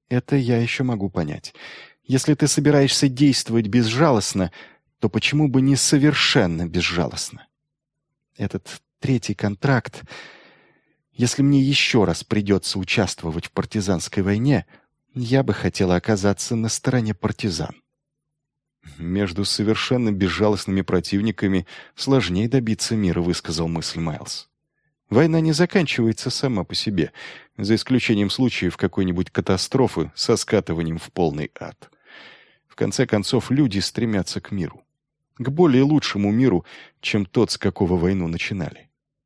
Это я еще могу понять. Если ты собираешься действовать безжалостно, то почему бы не совершенно безжалостно? Этот третий контракт... Если мне еще раз придется участвовать в партизанской войне, я бы хотела оказаться на стороне партизан. Между совершенно безжалостными противниками сложнее добиться мира, высказал мысль Майлз. Война не заканчивается сама по себе, за исключением случаев какой-нибудь катастрофы со скатыванием в полный ад. В конце концов, люди стремятся к миру. К более лучшему миру, чем тот, с какого войну начинали.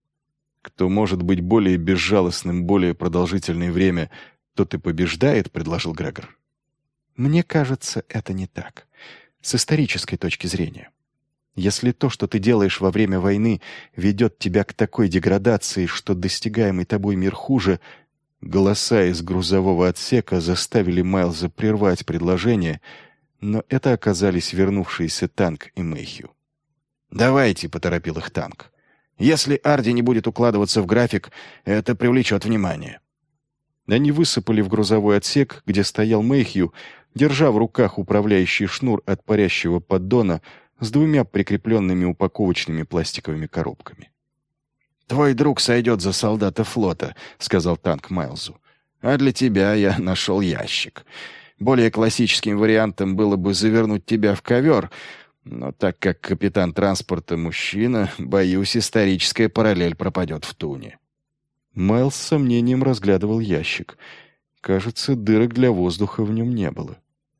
«Кто может быть более безжалостным более продолжительное время, тот и побеждает», — предложил Грегор. «Мне кажется, это не так. С исторической точки зрения. Если то, что ты делаешь во время войны, ведет тебя к такой деградации, что достигаемый тобой мир хуже...» Голоса из грузового отсека заставили Майлза прервать предложение, но это оказались вернувшиеся Танк и Мэйхью. «Давайте», — поторопил их Танк. «Если Арди не будет укладываться в график, это привлечет внимание». Они высыпали в грузовой отсек, где стоял Мэйхью, держа в руках управляющий шнур от парящего поддона с 2 прикрепленными упаковочными пластиковыми коробками. «Твой друг сойдет за солдата флота», — сказал Танк Майлзу. «А для тебя я нашел ящик. Более классическим вариантом было бы завернуть тебя в ковер, но так как капитан транспорта мужчина, боюсь, историческая параллель пропадет в туне». Майлз с сомнением разглядывал ящик. Кажется, дырок для воздуха в нем не было.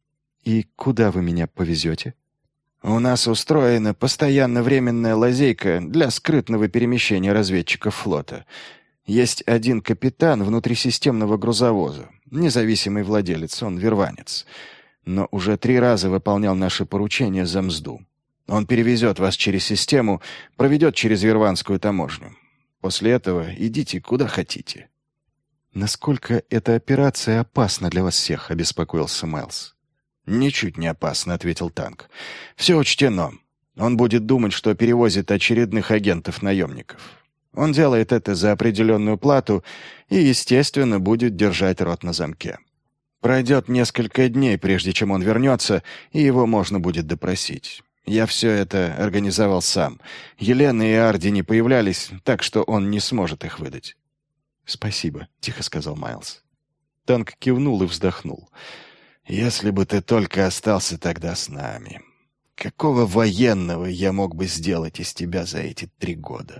«И куда вы меня повезете?» «У нас устроена постоянно временная лазейка для скрытного перемещения разведчиков флота. Есть один капитан внутрисистемного грузовоза, независимый владелец, он верванец. Но уже 3 раза выполнял наши поручения за мзду. Он перевезет вас через систему, проведет через верванскую таможню. После этого идите куда хотите». «Насколько эта операция опасна для вас всех?» — обеспокоился Майлз. «Ничуть не опасно», — ответил Танк. «Все учтено. Он будет думать, что перевозит очередных агентов-наемников. Он делает это за определенную плату и, естественно, будет держать рот на замке. Пройдет несколько дней, прежде чем он вернется, и его можно будет допросить. Я все это организовал сам. Елена и Арди не появлялись, так что он не сможет их выдать». «Спасибо», — тихо сказал Майлз. Танк кивнул и вздохнул. «Если бы ты только остался тогда с нами. Какого военного я мог бы сделать из тебя за эти 3 года?»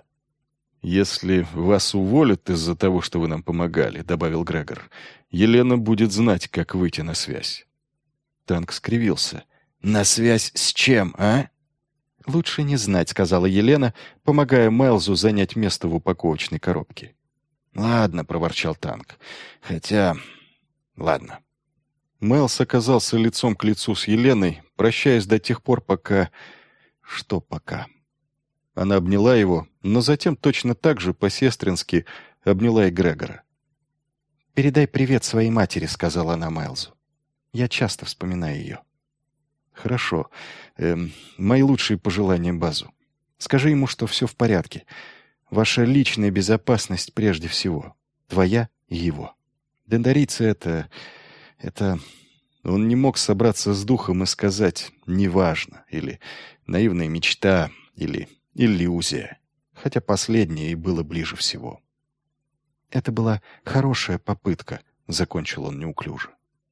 «Если вас уволят из-за того, что вы нам помогали», — добавил Грегор, «Елена будет знать, как выйти на связь». Танк скривился. «На связь с чем, а?» «Лучше не знать», — сказала Елена, помогая Майлзу занять место в упаковочной коробке. «Ладно», — проворчал Танк. «Хотя... ладно». Майлз оказался лицом к лицу с Еленой, прощаясь до тех пор, пока... Что пока? Она обняла его, но затем точно так же, по-сестрински, обняла и Грегора. «Передай привет своей матери», — сказала она Майлзу. «Я часто вспоминаю ее». «Хорошо. Мои лучшие пожелания Базу. Скажи ему, что все в порядке. Ваша личная безопасность прежде всего. Твоя и его. Дендарийцы — это... Он не мог собраться с духом и сказать «неважно» или «наивная мечта» или «иллюзия», хотя последнее и было ближе всего. «Это была хорошая попытка», — закончил он неуклюже.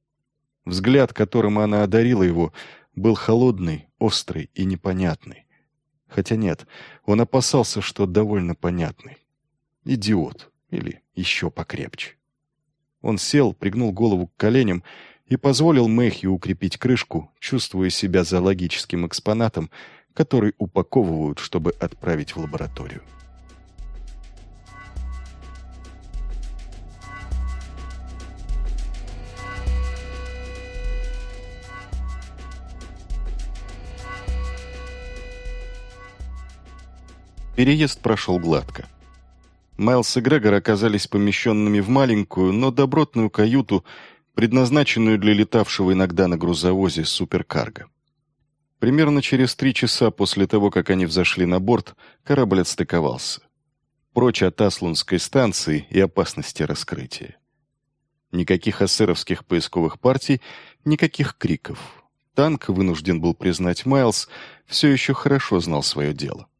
Взгляд, которым она одарила его, был холодный, острый и непонятный. Хотя нет, он опасался, что довольно понятный. Идиот или еще покрепче. Он сел, пригнул голову к коленям и позволил Мэйхью укрепить крышку, чувствуя себя зоологическим экспонатом, который упаковывают, чтобы отправить в лабораторию. Переезд прошел гладко. Майлз и Грегор оказались помещенными в маленькую, но добротную каюту, предназначенную для летавшего иногда на грузовозе суперкарго. Примерно через 3 часа после того, как они взошли на борт, корабль отстыковался. Прочь от Аслунской станции и опасности раскрытия. Никаких эсеровских поисковых партий, никаких криков. Танк, вынужден был признать Майлз, все еще хорошо знал свое дело.